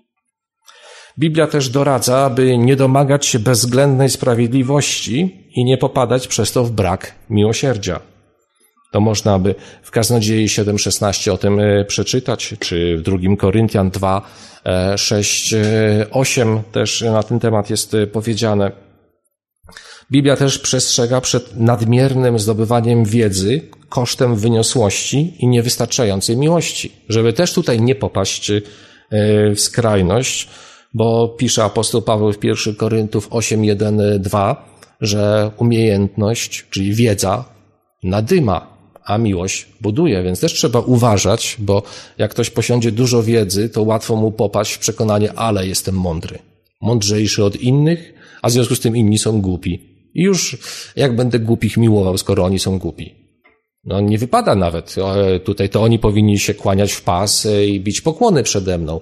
Biblia też doradza, aby nie domagać się bezwzględnej sprawiedliwości i nie popadać przez to w brak miłosierdzia. To można by w Kaznodziei siedem szesnaście o tym przeczytać, czy w drugim Koryntian dwa sześć osiem też na ten temat jest powiedziane. Biblia też przestrzega przed nadmiernym zdobywaniem wiedzy kosztem wyniosłości i niewystarczającej miłości, żeby też tutaj nie popaść w skrajność, bo pisze apostoł Paweł w pierwszym Koryntów osiem jeden dwa, że umiejętność, czyli wiedza, nadyma, a miłość buduje, więc też trzeba uważać, bo jak ktoś posiądzie dużo wiedzy, to łatwo mu popaść w przekonanie, ale jestem mądry, mądrzejszy od innych, a w związku z tym inni są głupi. I już jak będę głupich miłował, skoro oni są głupi? No nie wypada nawet. Tutaj to oni powinni się kłaniać w pas i bić pokłony przede mną.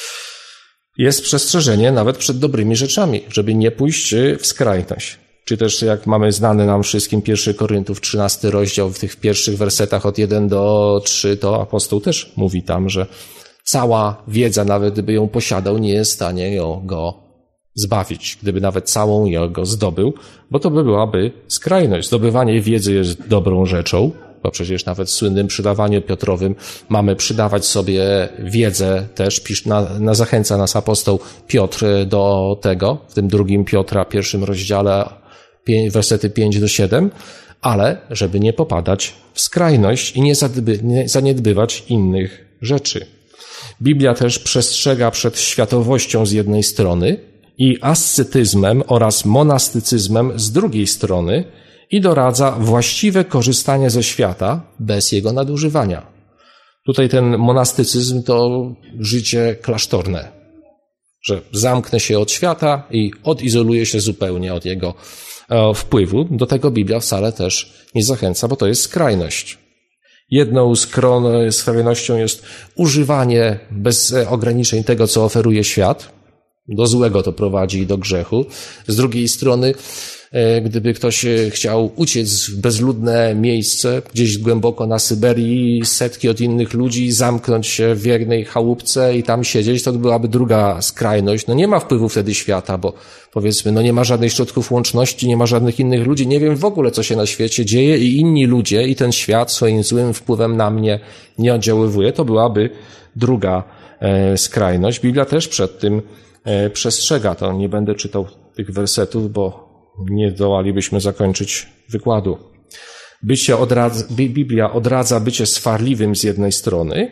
Jest przestrzeżenie nawet przed dobrymi rzeczami, żeby nie pójść w skrajność. Czy też jak mamy znany nam wszystkim pierwszy Koryntów, trzynasty rozdział, w tych pierwszych wersetach od jeden do trzech, to apostoł też mówi tam, że cała wiedza, nawet gdyby ją posiadał, nie jest w stanie go zbawić. Gdyby nawet całą ją go zdobył, bo to by byłaby skrajność. Zdobywanie wiedzy jest dobrą rzeczą, bo przecież nawet w słynnym przydawaniu Piotrowym mamy przydawać sobie wiedzę też. Pisz, na, na zachęca nas apostoł Piotr do tego, w tym drugim Piotra, pierwszym rozdziale, wersety pięć do siedem, ale żeby nie popadać w skrajność i nie, zadby, nie zaniedbywać innych rzeczy. Biblia też przestrzega przed światowością z jednej strony i ascetyzmem oraz monastycyzmem z drugiej strony i doradza właściwe korzystanie ze świata bez jego nadużywania. Tutaj ten monastycyzm to życie klasztorne, że zamknę się od świata i odizoluję się zupełnie od jego wpływu. Do tego Biblia wcale też nie zachęca, bo to jest skrajność. Jedną z skrajnością jest używanie bez ograniczeń tego, co oferuje świat. Do złego to prowadzi i do grzechu. Z drugiej strony, gdyby ktoś chciał uciec w bezludne miejsce, gdzieś głęboko na Syberii, setki od innych ludzi, zamknąć się w wiernej chałupce i tam siedzieć, to byłaby druga skrajność. No nie ma wpływu wtedy świata, bo powiedzmy, no nie ma żadnych środków łączności, nie ma żadnych innych ludzi, nie wiem w ogóle, co się na świecie dzieje i inni ludzie i ten świat swoim złym wpływem na mnie nie oddziaływuje. To byłaby druga e, skrajność. Biblia też przed tym e, przestrzega. To nie będę czytał tych wersetów, bo nie zdołalibyśmy zakończyć wykładu. Bycie odradza, Biblia odradza bycie swarliwym z jednej strony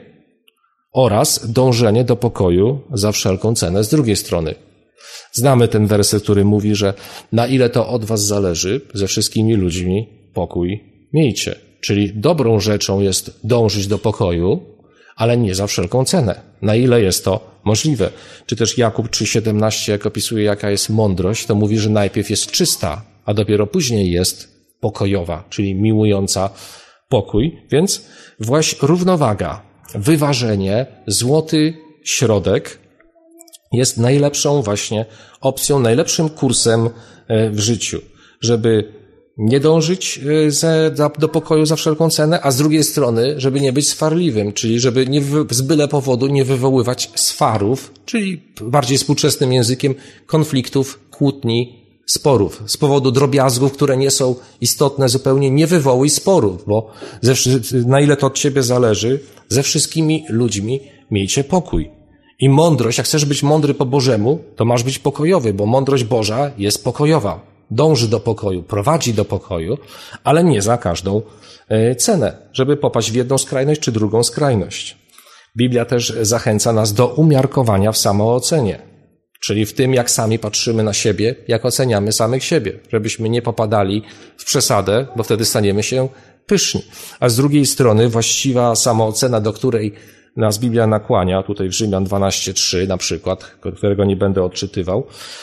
oraz dążenie do pokoju za wszelką cenę z drugiej strony. Znamy ten werset, który mówi, że na ile to od was zależy, ze wszystkimi ludźmi pokój miejcie. Czyli dobrą rzeczą jest dążyć do pokoju, ale nie za wszelką cenę. Na ile jest to możliwe. Czy też Jakub trzy siedemnaście, jak opisuje, jaka jest mądrość, to mówi, że najpierw jest czysta, a dopiero później jest pokojowa, czyli miłująca pokój, więc właśnie równowaga, wyważenie, złoty środek jest najlepszą właśnie opcją, najlepszym kursem w życiu, żeby nie dążyć do pokoju za wszelką cenę, a z drugiej strony, żeby nie być swarliwym, czyli żeby nie z byle powodu nie wywoływać swarów, czyli bardziej współczesnym językiem konfliktów, kłótni, sporów. Z powodu drobiazgów, które nie są istotne zupełnie, nie wywołuj sporów, bo ze, na ile to od ciebie zależy, ze wszystkimi ludźmi miejcie pokój. I mądrość, jak chcesz być mądry po Bożemu, to masz być pokojowy, bo mądrość Boża jest pokojowa. Dąży do pokoju, prowadzi do pokoju, ale nie za każdą cenę, żeby popaść w jedną skrajność czy drugą skrajność. Biblia też zachęca nas do umiarkowania w samoocenie, czyli w tym, jak sami patrzymy na siebie, jak oceniamy samych siebie, żebyśmy nie popadali w przesadę, bo wtedy staniemy się pyszni. A z drugiej strony właściwa samoocena, do której nas Biblia nakłania, tutaj w Rzymian dwanaście trzy na przykład, którego nie będę odczytywał,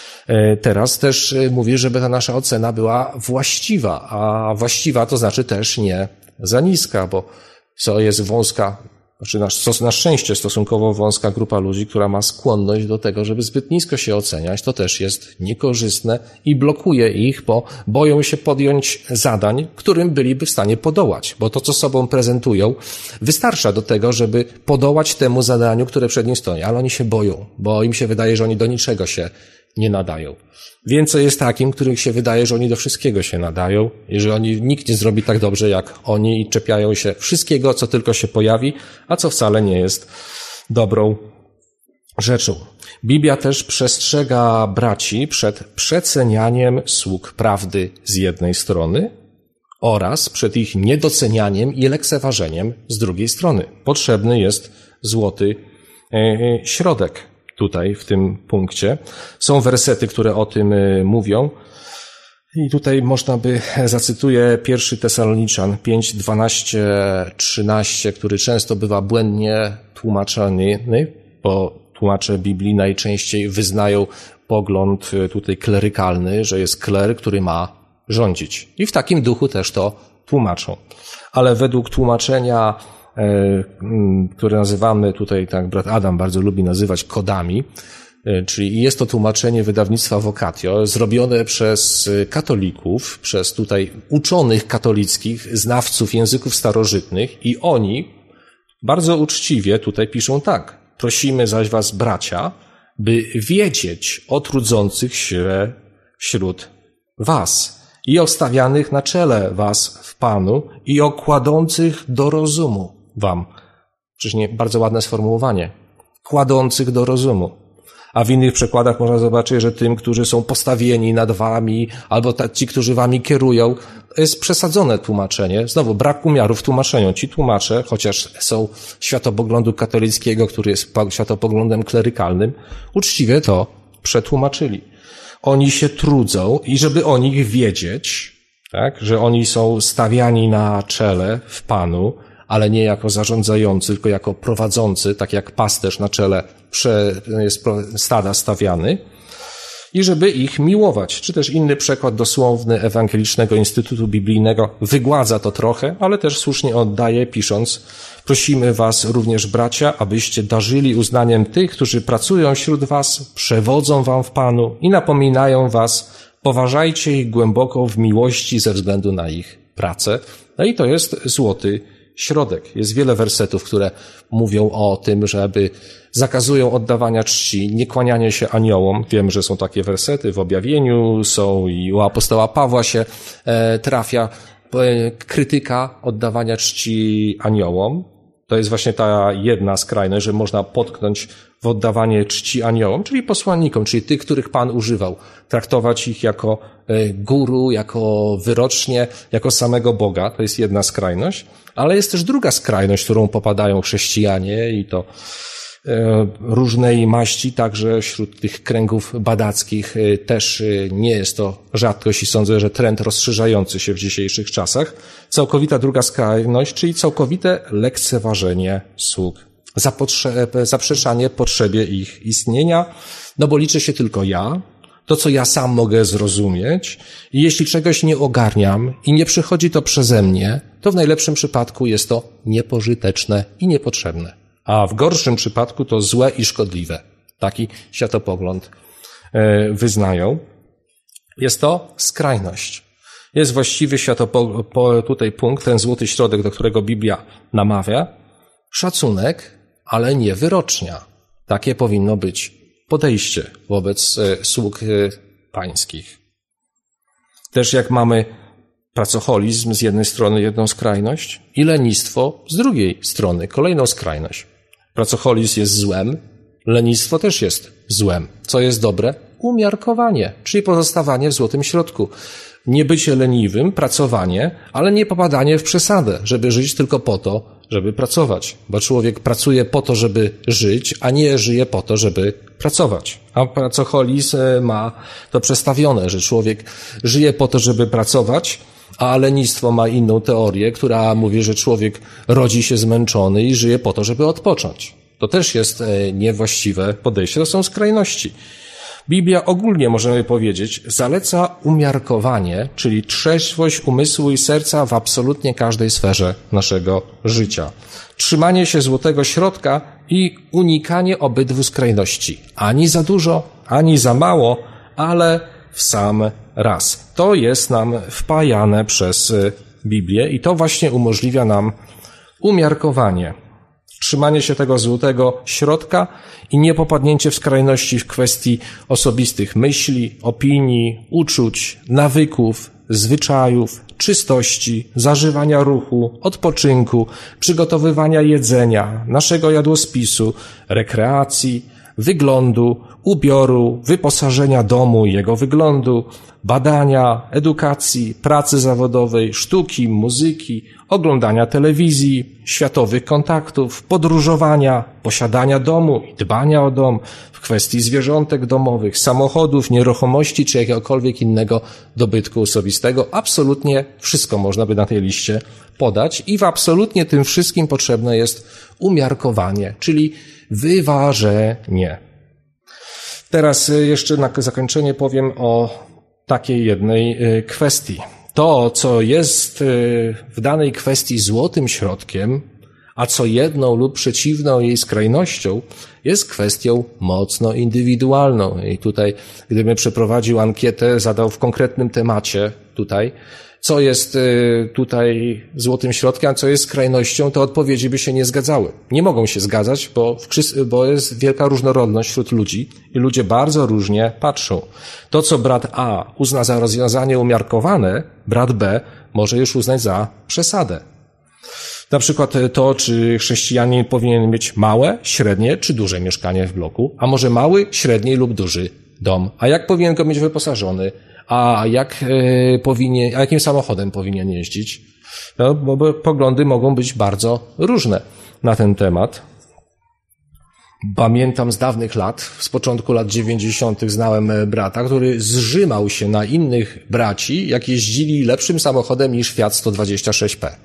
teraz też mówi, żeby ta nasza ocena była właściwa, a właściwa to znaczy też nie za niska, bo co jest wąska, znaczy na, na szczęście stosunkowo wąska grupa ludzi, która ma skłonność do tego, żeby zbyt nisko się oceniać, to też jest niekorzystne i blokuje ich, bo boją się podjąć zadań, którym byliby w stanie podołać, bo to, co sobą prezentują, wystarcza do tego, żeby podołać temu zadaniu, które przed nim stoi, ale oni się boją, bo im się wydaje, że oni do niczego się nie nadają. Więcej jest takim, których się wydaje, że oni do wszystkiego się nadają i że oni, nikt nie zrobi tak dobrze jak oni i czepiają się wszystkiego, co tylko się pojawi, a co wcale nie jest dobrą rzeczą. Biblia też przestrzega braci przed przecenianiem sług prawdy z jednej strony oraz przed ich niedocenianiem i lekceważeniem z drugiej strony. Potrzebny jest złoty środek. Tutaj, w tym punkcie. Są wersety, które o tym mówią. I tutaj można by, zacytuję pierwszy Tesaloniczan pięć, dwanaście, trzynaście, który często bywa błędnie tłumaczony, bo tłumacze Biblii najczęściej wyznają pogląd tutaj klerykalny, że jest kler, który ma rządzić. I w takim duchu też to tłumaczą. Ale według tłumaczenia, które nazywamy tutaj, tak brat Adam bardzo lubi nazywać kodami, czyli jest to tłumaczenie wydawnictwa Vocatio, zrobione przez katolików, przez tutaj uczonych katolickich, znawców języków starożytnych i oni bardzo uczciwie tutaj piszą tak. Prosimy zaś was, bracia, by wiedzieć o trudzących się wśród was i o stawianych na czele was w Panu i o kładących do rozumu wam. Przecież nie, bardzo ładne sformułowanie. Kładących do rozumu. A w innych przekładach można zobaczyć, że tym, którzy są postawieni nad wami, albo ci, którzy wami kierują, jest przesadzone tłumaczenie. Znowu, brak umiaru w tłumaczeniu. Ci tłumacze, chociaż są światopoglądu katolickiego, który jest światopoglądem klerykalnym, uczciwie to przetłumaczyli. Oni się trudzą i żeby o nich wiedzieć, tak, że oni są stawiani na czele w Panu, ale nie jako zarządzający, tylko jako prowadzący, tak jak pasterz na czele jest stada stawiany, i żeby ich miłować. Czy też inny przekład dosłowny Ewangelicznego Instytutu Biblijnego wygładza to trochę, ale też słusznie oddaje, pisząc: prosimy was również, bracia, abyście darzyli uznaniem tych, którzy pracują wśród was, przewodzą wam w Panu i napominają was, poważajcie ich głęboko w miłości ze względu na ich pracę. No i to jest złoty środek. Jest wiele wersetów, które mówią o tym, żeby zakazują oddawania czci, nie kłanianie się aniołom. Wiem, że są takie wersety w objawieniu, są i u apostoła Pawła się e, trafia e, krytyka oddawania czci aniołom. To jest właśnie ta jedna skrajność, że można potknąć w oddawanie czci aniołom, czyli posłannikom, czyli tych, których Pan używał, traktować ich jako guru, jako wyrocznie, jako samego Boga. To jest jedna skrajność, ale jest też druga skrajność, w którą popadają chrześcijanie i to różnej maści, także wśród tych kręgów badackich też nie jest to rzadkość i sądzę, że trend rozszerzający się w dzisiejszych czasach. Całkowita druga skrajność, czyli całkowite lekceważenie sług, zapotrze- zaprzeczanie potrzebie ich istnienia, no bo liczy się tylko ja, to co ja sam mogę zrozumieć i jeśli czegoś nie ogarniam i nie przychodzi to przeze mnie, to w najlepszym przypadku jest to niepożyteczne i niepotrzebne. A w gorszym przypadku to złe i szkodliwe. Taki światopogląd wyznają. Jest to skrajność. Jest właściwy światopogląd, tutaj punkt, ten złoty środek, do którego Biblia namawia. Szacunek, ale nie wyrocznia. Takie powinno być podejście wobec sług pańskich. Też jak mamy pracoholizm z jednej strony, jedną skrajność, i lenistwo z drugiej strony, kolejną skrajność. Pracoholizm jest złem, lenistwo też jest złem. Co jest dobre? Umiarkowanie, czyli pozostawanie w złotym środku. Nie bycie leniwym, pracowanie, ale nie popadanie w przesadę, żeby żyć tylko po to, żeby pracować. Bo człowiek pracuje po to, żeby żyć, a nie żyje po to, żeby pracować. A pracoholizm ma to przestawione, że człowiek żyje po to, żeby pracować, a lenistwo ma inną teorię, która mówi, że człowiek rodzi się zmęczony i żyje po to, żeby odpocząć. To też jest niewłaściwe podejście, to są skrajności. Biblia ogólnie, możemy powiedzieć, zaleca umiarkowanie, czyli trzeźwość umysłu i serca w absolutnie każdej sferze naszego życia. Trzymanie się złotego środka i unikanie obydwu skrajności. Ani za dużo, ani za mało, ale w sam raz. To jest nam wpajane przez Biblię i to właśnie umożliwia nam umiarkowanie. Trzymanie się tego złotego środka i nie popadnięcie w skrajności w kwestii osobistych myśli, opinii, uczuć, nawyków, zwyczajów, czystości, zażywania ruchu, odpoczynku, przygotowywania jedzenia, naszego jadłospisu, rekreacji, wyglądu, ubioru, wyposażenia domu i jego wyglądu, badania, edukacji, pracy zawodowej, sztuki, muzyki, oglądania telewizji, światowych kontaktów, podróżowania, posiadania domu i dbania o dom, w kwestii zwierzątek domowych, samochodów, nieruchomości czy jakiegokolwiek innego dobytku osobistego. Absolutnie wszystko można by na tej liście podać i w absolutnie tym wszystkim potrzebne jest umiarkowanie, czyli wyważenie. Teraz jeszcze na zakończenie powiem o takiej jednej kwestii. To, co jest w danej kwestii złotym środkiem, a co jedną lub przeciwną jej skrajnością, jest kwestią mocno indywidualną. I tutaj, gdybym przeprowadził ankietę, zadał w konkretnym temacie tutaj, co jest tutaj złotym środkiem, a co jest skrajnością, to odpowiedzi by się nie zgadzały. Nie mogą się zgadzać, bo, w, bo jest wielka różnorodność wśród ludzi i ludzie bardzo różnie patrzą. To, co brat A uzna za rozwiązanie umiarkowane, brat B może już uznać za przesadę. Na przykład to, czy chrześcijanin powinien mieć małe, średnie czy duże mieszkanie w bloku, a może mały, średni lub duży dom. A jak powinien go mieć wyposażony? A jak e, powinien, a jakim samochodem powinien jeździć? No, bo poglądy mogą być bardzo różne na ten temat. Pamiętam z dawnych lat, z początku lat dziewięćdziesiątych znałem brata, który zżymał się na innych braci, jak jeździli lepszym samochodem niż Fiat sto dwadzieścia sześć P.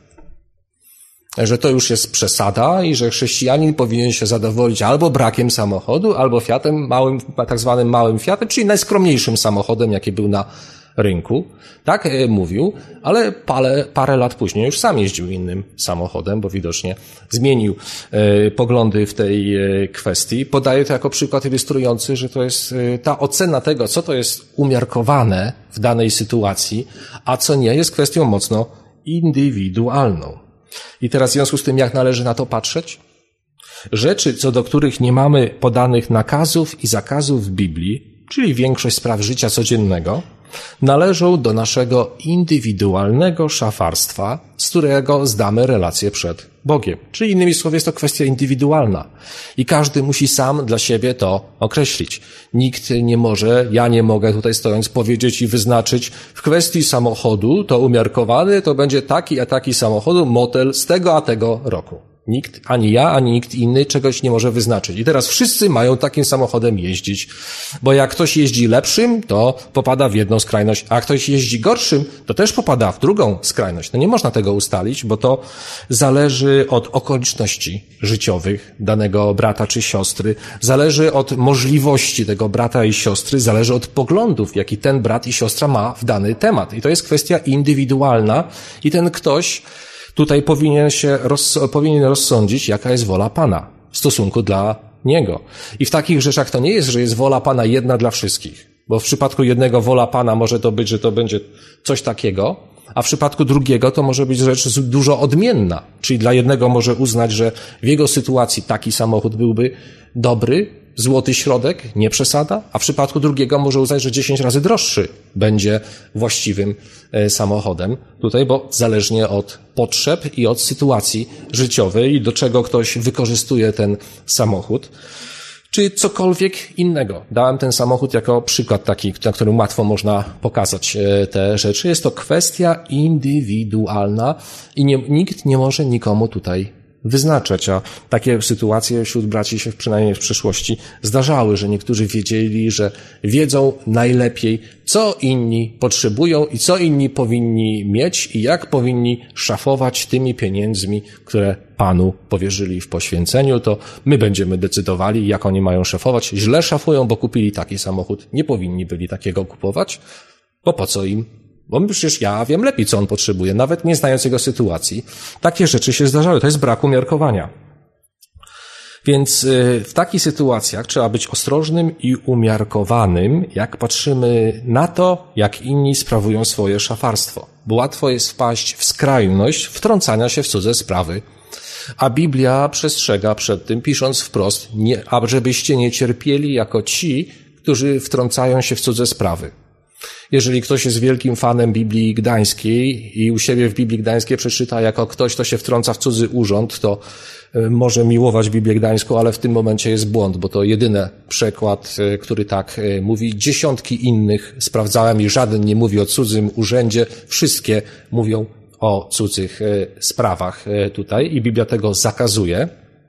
Że to już jest przesada i że chrześcijanin powinien się zadowolić albo brakiem samochodu, albo Fiatem, małym, tak zwanym małym Fiatem, czyli najskromniejszym samochodem, jaki był na rynku. Tak e, mówił, ale parę, parę lat później już sam jeździł innym samochodem, bo widocznie zmienił e, poglądy w tej e, kwestii. Podaję to jako przykład ilustrujący, że to jest e, ta ocena tego, co to jest umiarkowane w danej sytuacji, a co nie, jest kwestią mocno indywidualną. I teraz w związku z tym, jak należy na to patrzeć? Rzeczy, co do których nie mamy podanych nakazów i zakazów w Biblii, czyli większość spraw życia codziennego, należą do naszego indywidualnego szafarstwa, z którego zdamy relację przed Bogiem. Czyli innymi słowy jest to kwestia indywidualna i każdy musi sam dla siebie to określić. Nikt nie może, ja nie mogę tutaj stojąc powiedzieć i wyznaczyć w kwestii samochodu, to umiarkowany, to będzie taki a taki samochodu, model z tego a tego roku. Nikt, ani ja, ani nikt inny czegoś nie może wyznaczyć. I teraz wszyscy mają takim samochodem jeździć, bo jak ktoś jeździ lepszym, to popada w jedną skrajność, a ktoś jeździ gorszym, to też popada w drugą skrajność. No nie można tego ustalić, bo to zależy od okoliczności życiowych danego brata czy siostry, zależy od możliwości tego brata i siostry, zależy od poglądów, jaki ten brat i siostra ma w dany temat. I to jest kwestia indywidualna i ten ktoś Tutaj powinien się roz, powinien rozsądzić, jaka jest wola Pana w stosunku dla Niego. I w takich rzeczach to nie jest, że jest wola Pana jedna dla wszystkich. Bo w przypadku jednego wola Pana może to być, że to będzie coś takiego, a w przypadku drugiego to może być rzecz dużo odmienna. Czyli dla jednego może uznać, że w jego sytuacji taki samochód byłby dobry, złoty środek, nie przesada, a w przypadku drugiego może uznać, że dziesięć razy droższy będzie właściwym samochodem tutaj, bo zależnie od potrzeb i od sytuacji życiowej i do czego ktoś wykorzystuje ten samochód, czy cokolwiek innego. Dałem ten samochód jako przykład taki, na którym łatwo można pokazać te rzeczy. Jest to kwestia indywidualna i nie, nikt nie może nikomu tutaj wyznaczać, a takie sytuacje wśród braci się przynajmniej w przeszłości zdarzały, że niektórzy wiedzieli, że wiedzą najlepiej, co inni potrzebują i co inni powinni mieć i jak powinni szafować tymi pieniędzmi, które Panu powierzyli w poświęceniu, to my będziemy decydowali, jak oni mają szafować. Źle szafują, bo kupili taki samochód. Nie powinni byli takiego kupować, bo po co im? Bo przecież ja wiem lepiej, co on potrzebuje, nawet nie znając jego sytuacji. Takie rzeczy się zdarzały. To jest brak umiarkowania. Więc w takich sytuacjach trzeba być ostrożnym i umiarkowanym, jak patrzymy na to, jak inni sprawują swoje szafarstwo. Bo łatwo jest wpaść w skrajność wtrącania się w cudze sprawy. A Biblia przestrzega przed tym, pisząc wprost, nie, ażebyście nie cierpieli jako ci, którzy wtrącają się w cudze sprawy. Jeżeli ktoś jest wielkim fanem Biblii Gdańskiej i u siebie w Biblii Gdańskiej przeczyta jako ktoś, kto się wtrąca w cudzy urząd, to może miłować Biblię Gdańską, ale w tym momencie jest błąd, bo to jedyny przekład, który tak mówi. Dziesiątki innych sprawdzałem i żaden nie mówi o cudzym urzędzie. Wszystkie mówią o cudzych sprawach tutaj i Biblia tego zakazuje.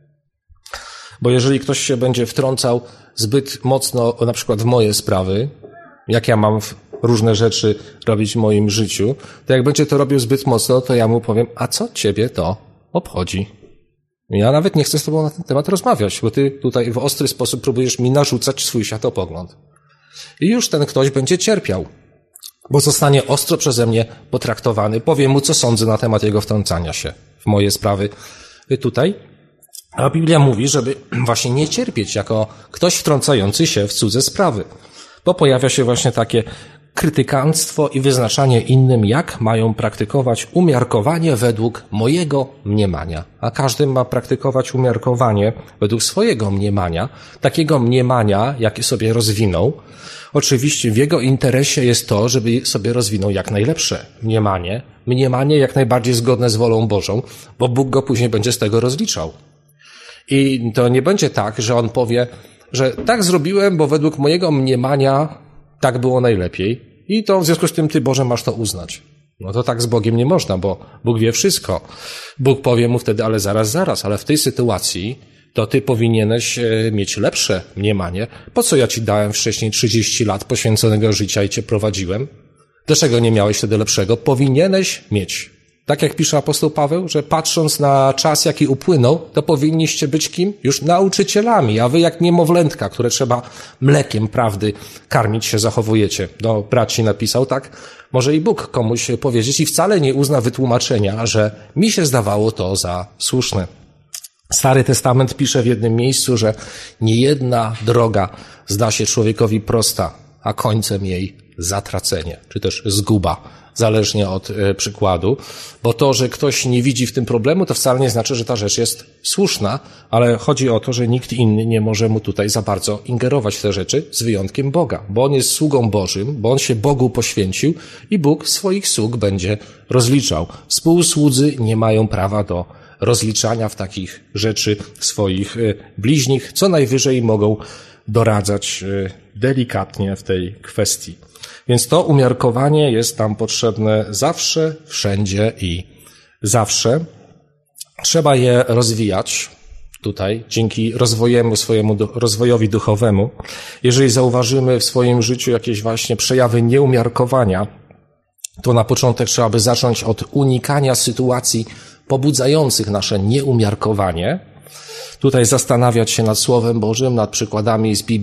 Bo jeżeli ktoś się będzie wtrącał zbyt mocno, na przykład w moje sprawy, jak ja mam różne rzeczy robić w moim życiu, to jak będzie to robił zbyt mocno, to ja mu powiem, a co ciebie to obchodzi? Ja nawet nie chcę z tobą na ten temat rozmawiać, bo ty tutaj w ostry sposób próbujesz mi narzucać swój światopogląd. I już ten ktoś będzie cierpiał, bo zostanie ostro przeze mnie potraktowany. Powiem mu, co sądzę na temat jego wtrącania się w moje sprawy tutaj. A Biblia mówi, żeby właśnie nie cierpieć jako ktoś wtrącający się w cudze sprawy. Bo pojawia się właśnie takie krytykanstwo i wyznaczanie innym, jak mają praktykować umiarkowanie według mojego mniemania. A każdy ma praktykować umiarkowanie według swojego mniemania, takiego mniemania, jakie sobie rozwinął. Oczywiście w jego interesie jest to, żeby sobie rozwinął jak najlepsze mniemanie, mniemanie jak najbardziej zgodne z wolą Bożą, bo Bóg go później będzie z tego rozliczał. I to nie będzie tak, że on powie, że tak zrobiłem, bo według mojego mniemania tak było najlepiej i to w związku z tym ty, Boże, masz to uznać. No to tak z Bogiem nie można, bo Bóg wie wszystko. Bóg powie mu wtedy, ale zaraz, zaraz, ale w tej sytuacji to ty powinieneś mieć lepsze mniemanie. Po co ja ci dałem wcześniej trzydzieści lat poświęconego życia i cię prowadziłem? Dlaczego nie miałeś wtedy lepszego? Powinieneś mieć. Tak jak pisze apostoł Paweł, że patrząc na czas, jaki upłynął, to powinniście być kim? Już nauczycielami, a wy jak niemowlętka, które trzeba mlekiem prawdy karmić się zachowujecie. Do braci napisał tak. Może i Bóg komuś powiedzieć i wcale nie uzna wytłumaczenia, że mi się zdawało to za słuszne. Stary Testament pisze w jednym miejscu, że niejedna droga zda się człowiekowi prosta, a końcem jej zatracenie, czy też zguba. Zależnie od e, przykładu, bo to, że ktoś nie widzi w tym problemu, to wcale nie znaczy, że ta rzecz jest słuszna, ale chodzi o to, że nikt inny nie może mu tutaj za bardzo ingerować w te rzeczy, z wyjątkiem Boga, bo on jest sługą Bożym, bo on się Bogu poświęcił i Bóg swoich sług będzie rozliczał. Współsłudzy nie mają prawa do rozliczania w takich rzeczy swoich e, bliźnich, co najwyżej mogą doradzać e, delikatnie w tej kwestii. Więc to umiarkowanie jest tam potrzebne zawsze, wszędzie i zawsze. Trzeba je rozwijać tutaj dzięki rozwojemu, swojemu rozwojowi duchowemu. Jeżeli zauważymy w swoim życiu jakieś właśnie przejawy nieumiarkowania, to na początek trzeba by zacząć od unikania sytuacji pobudzających nasze nieumiarkowanie. Tutaj zastanawiać się nad Słowem Bożym, nad przykładami z Biblii,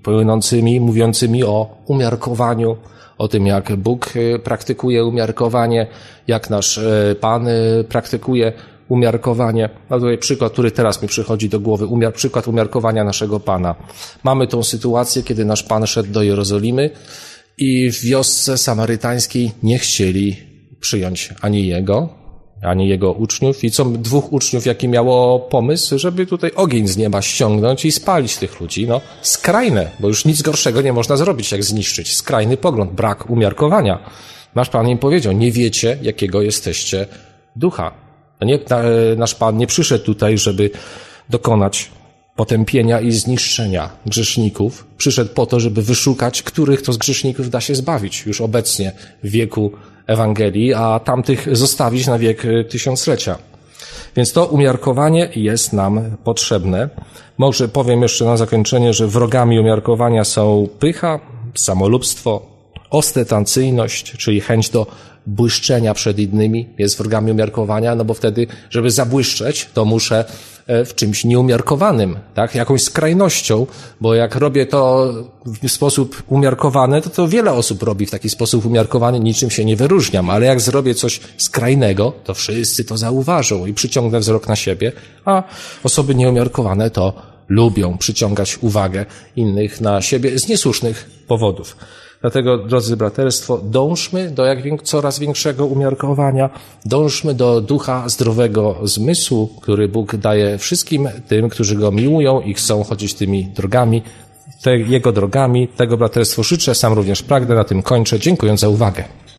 płynącymi, mówiącymi o umiarkowaniu, o tym, jak Bóg praktykuje umiarkowanie, jak nasz Pan praktykuje umiarkowanie. No tutaj przykład, który teraz mi przychodzi do głowy, umiar, przykład umiarkowania naszego Pana. Mamy tą sytuację, kiedy nasz Pan szedł do Jerozolimy i w wiosce samarytańskiej nie chcieli przyjąć ani Jego, ani Jego uczniów. I co dwóch uczniów, jaki miało pomysł, żeby tutaj ogień z nieba ściągnąć i spalić tych ludzi. No, skrajne, bo już nic gorszego nie można zrobić, jak zniszczyć. Skrajny pogląd, brak umiarkowania. Nasz Pan im powiedział, nie wiecie, jakiego jesteście ducha. Nie, nasz Pan nie przyszedł tutaj, żeby dokonać potępienia i zniszczenia grzeszników. Przyszedł po to, żeby wyszukać, których to z grzeszników da się zbawić już obecnie w wieku Ewangelii, a tamtych zostawić na wiek tysiąclecia. Więc to umiarkowanie jest nam potrzebne. Może powiem jeszcze na zakończenie, że wrogami umiarkowania są pycha, samolubstwo, ostentacyjność, czyli chęć do błyszczenia przed innymi jest wrogami umiarkowania, no bo wtedy, żeby zabłyszczeć, to muszę w czymś nieumiarkowanym, tak, jakąś skrajnością, bo jak robię to w sposób umiarkowany, to to wiele osób robi w taki sposób umiarkowany, niczym się nie wyróżniam, ale jak zrobię coś skrajnego, to wszyscy to zauważą i przyciągnę wzrok na siebie, a osoby nieumiarkowane to lubią przyciągać uwagę innych na siebie z niesłusznych powodów. Dlatego, drodzy braterstwo, dążmy do jak coraz większego umiarkowania, dążmy do ducha zdrowego zmysłu, który Bóg daje wszystkim tym, którzy Go miłują i chcą chodzić tymi drogami, te, Jego drogami. Tego braterstwo życzę, sam również pragnę, na tym kończę. Dziękuję za uwagę.